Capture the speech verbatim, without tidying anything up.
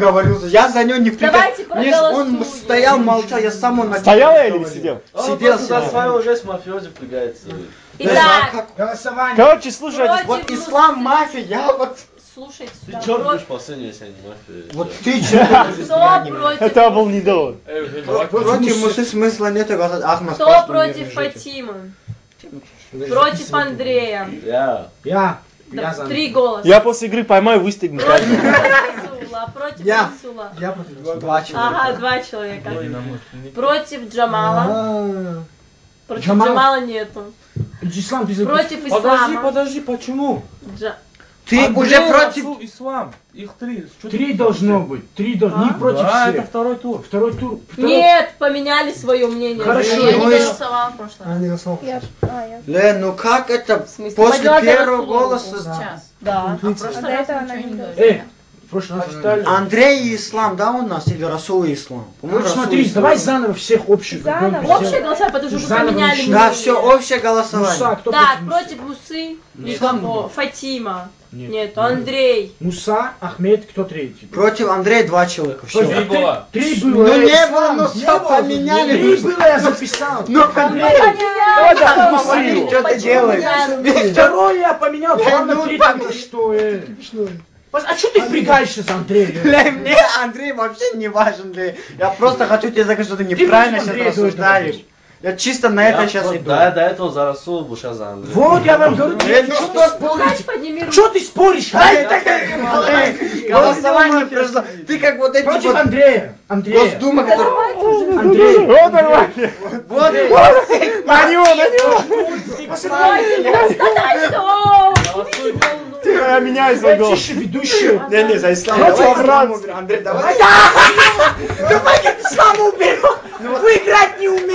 говорил, я за него не Давайте прикасался. Он стоял, молчал, я сам он начал. Стоял я или сидел? Сидел, сидел. Свою жесть мафиози впрягается. Итак, голосование. Короче, слушайте. Вот ислам, мафия, я вот... Слушайте, Ты да, черт про- будешь последний, если я не мафия. Вот ты че? кто против, Это был недоволен. Против мусы смысла нет голосовать. Ахмад, кто просто против не режите. Фатимы? Против Андрея. Я. Я. Да, Я за. три голоса. Я после игры поймаю, выстегну. Против Расула, против Я. Расула. Я против. Два человека. Ага, два человека. Против Джамала. А, Против Джамал. Джамала нету. Ислам, ты забыл. Против Подожди, Ислама. подожди, почему? Джа- Ты Андрей, уже против... Расул, Ислам. Их три. Что ты Три хочешь? должно быть. Три должно. Не А? против Да, это всех. второй тур. Второй тур. второй- Нет, поменяли свое мнение. Хорошо. Я не Ну и- голосовала в прошлый раз. А, не голосовал. Я, а, я. Лен, ну как это? смысле? После Подняла за первого Расула голоса... Сейчас. Да. А до этого она не говорила. Эй, в прошлый раз Официально. Андрей и Ислам, да, у нас? Или Расул и Ислам? По-моему, Ну Расул смотри, и Ислам. давай заново всех общих. Заново. какой-то Общее сделаем. голосование, потому что уже Заново поменяли начнем. мнение. Да, все, общее Муса, голосование. кто Так, против против Мусы Нет. никого. Фатима. Нет. Нет, Андрей. Муса, Ахмед, кто третий? Против Андрея два человека. Три Все. было. Три было. Ну э, не Ислам, было, ну не все было. поменяли. Три было, я записал. Ну, Андрей. Давай так, Мусу. Что ты делаешь? Второй я поменял, два на ну, третий. там- Ну что, э? А что ты впрягаешься за Андрея? Бля, мне Андрей вообще не важен. Бля. Я просто хочу тебе сказать, что ты Ты неправильно против сейчас Андрея рассуждаешь. Я чисто на это Я сейчас вот иду. до, до этого за Расул был, сейчас за Андрея. Вот я вам говорю, Э, ну что что ты споришь? Давайте подними руку. Что ты споришь? Ай, так, эй, голосование прошло. Ты как вот эти Против вот Андрея. Андрея. Госдума, которые... Андрей. Вот нормально. Вот, На него, на него. Я меняю свой голос. Тише, ведущий. Не, не, за ислам. Против Давай Франции. ислам уберем. Андрей, давай. Давай, ислам уберем. Вы играть не умеете.